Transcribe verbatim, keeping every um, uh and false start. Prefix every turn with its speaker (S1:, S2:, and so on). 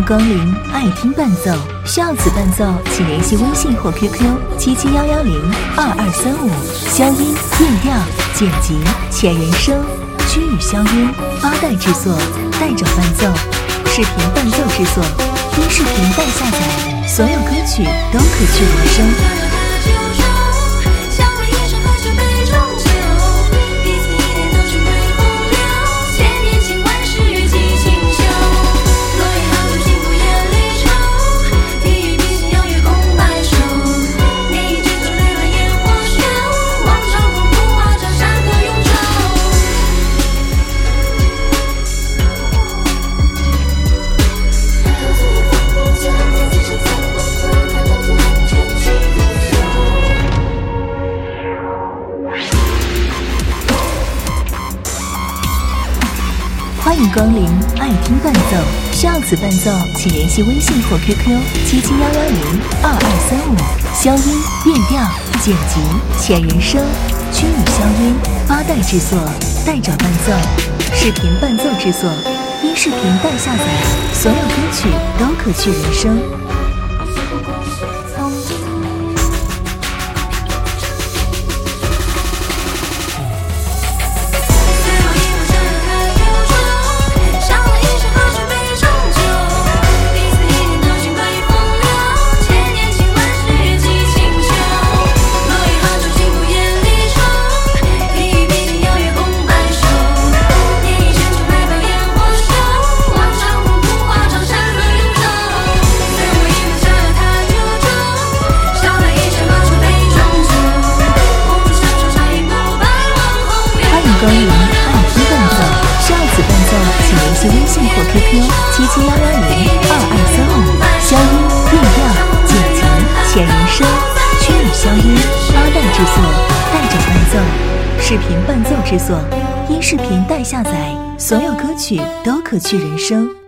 S1: 光临爱听伴奏，需要此伴奏，请联系微信或 Q Q 七七幺幺零二二三五。消音、变调、剪辑、浅人声、区域消音，八代制作，带走伴奏，视频伴奏制作，音视频带下载，所有歌曲都可去人声。欢迎光临爱听伴奏，需要此伴奏，请联系微信或 Q Q 七七幺幺零二二三五。消音、变调、剪辑、浅人声、区域消音，八代制作，带走伴奏，视频伴奏制作，音视频带下载，所有歌曲都可去人声。光临爱听伴奏，需要此伴奏，请联系微信或 Q Q 七七幺幺零二二三五。消音、变调、剪辑、浅人声、区域消音，八代制作，带走伴奏，视频伴奏制作，音视频带下载，所有歌曲都可去人声。